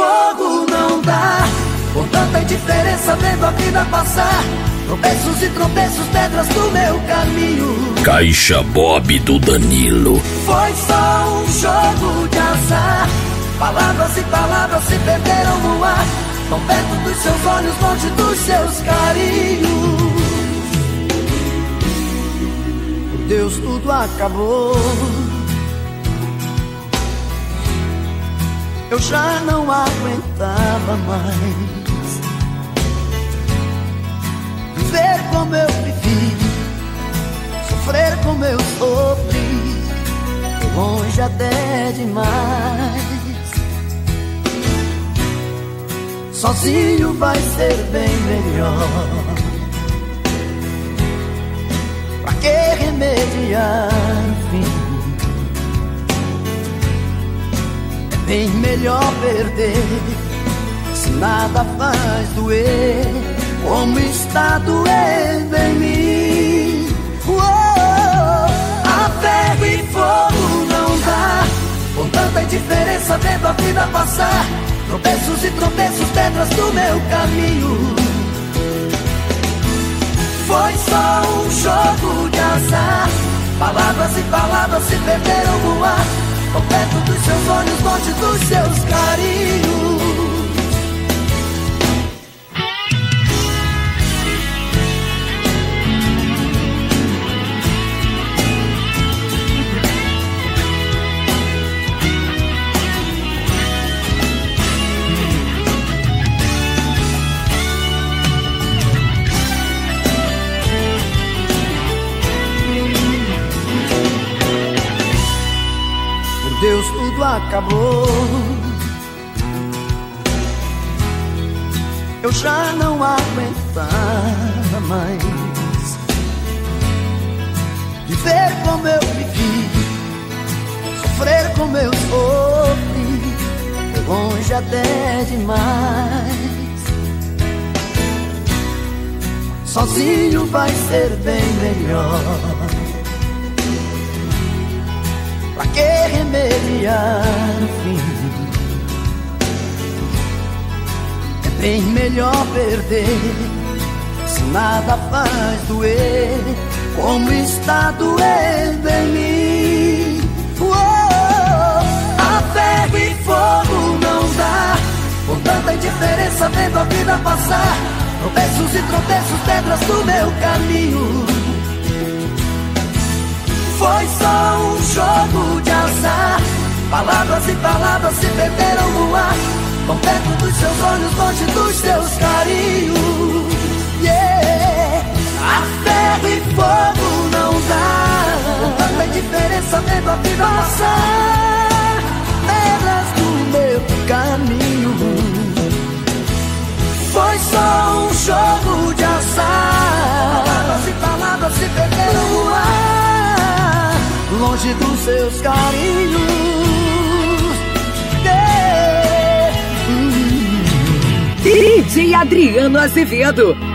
fogo não dá, com tanta indiferença vendo a vida passar. Tropeços e tropeços, pedras do meu caminho. Caixa Bob do Danilo. Foi só um jogo de azar. Palavras e palavras se perderam no ar, tão perto dos seus olhos, longe dos seus carinhos. Por Deus, tudo acabou. Eu já não aguentava mais viver como eu vivi, sofrer como eu sofri, longe até demais. Sozinho vai ser bem melhor. Pra que remediar o fim? É bem melhor perder, se nada faz doer, como está doendo em mim. A ferro e fogo não dá, com tanta indiferença vendo a vida passar. Tropeços e tropeços, pedras do meu caminho. Foi só um jogo de azar. Palavras e palavras se perderam no ar, tão perto dos seus olhos, longe dos seus carinhos. Deus, tudo acabou. Eu já não aguentava mais viver como eu vivi, sofrer como eu sofri, longe até demais. Sozinho vai ser bem melhor. Pra que remediar o fim? É bem melhor perder, se nada faz doer, como está doendo em mim. A ferro e fogo não dá, com tanta indiferença vendo a vida passar. Tropeços e tropeços, pedras do meu caminho. Foi só um jogo de azar. Palavras e palavras se perderam no ar, tão perto dos seus olhos, longe dos seus carinhos. A ferro e fogo não dá, com tanta indiferença vendo a vida passar. Pedras do meu caminho. Foi só um jogo de azar. Palavras e palavras se perderam no ar, longe dos seus carinhos. DJ Adriano Azevedo.